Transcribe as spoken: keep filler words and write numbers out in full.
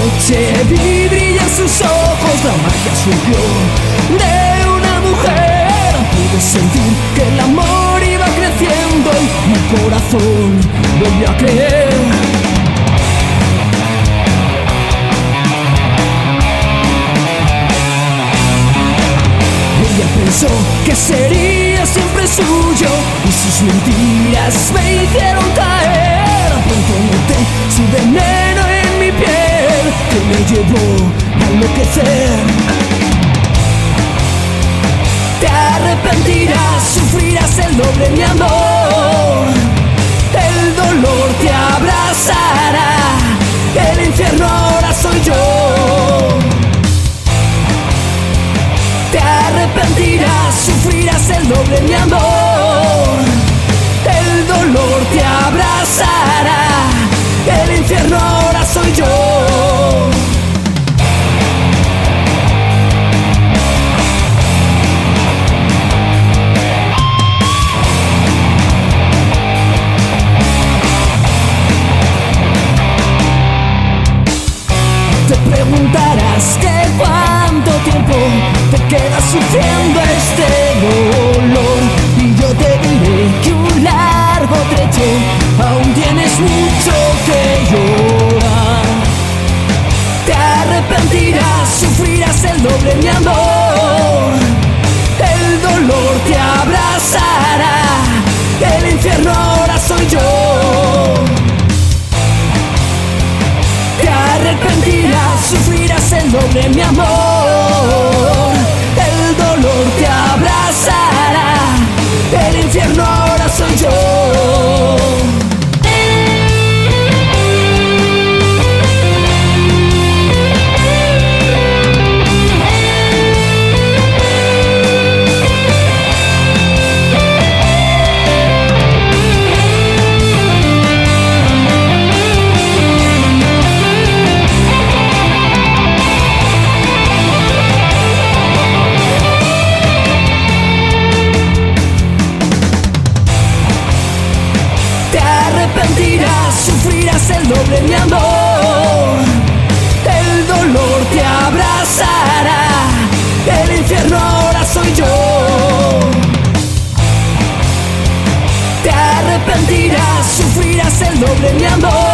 noche vi brillar sus ojos, la magia surgió de una mujer. Pude sentir que el amor iba creciendo y mi corazón volvió a creer. Ella pensó que sería siempre suyo y sus mentiras me hicieron caer. Pronto noté su veneno en mi piel que me llevó a enloquecer. Te arrepentirás, sufrirás el doble, mi amor. El dolor te abrazará, el infierno ahora soy yo. Te arrepentirás, sufrirás el doble, mi amor. El dolor te abrazará, el infierno ahora soy yo. Te preguntarás que cuánto tiempo te quedas sufriendo este dolor, y yo te diré que un largo trecho aún tienes mucho que llorar. Te arrepentirás, sufrirás el doble, mi amor. El dolor te abrazará, el infierno ahora soy yo. Te arrepentirás, sufrirás el doble, mi amor. El dolor te abrazará, el infierno ahora soy yo. Sufrirás el doble, mi amor. El dolor te abrazará, el infierno ahora soy yo. Te arrepentirás, sufrirás el doble, mi amor.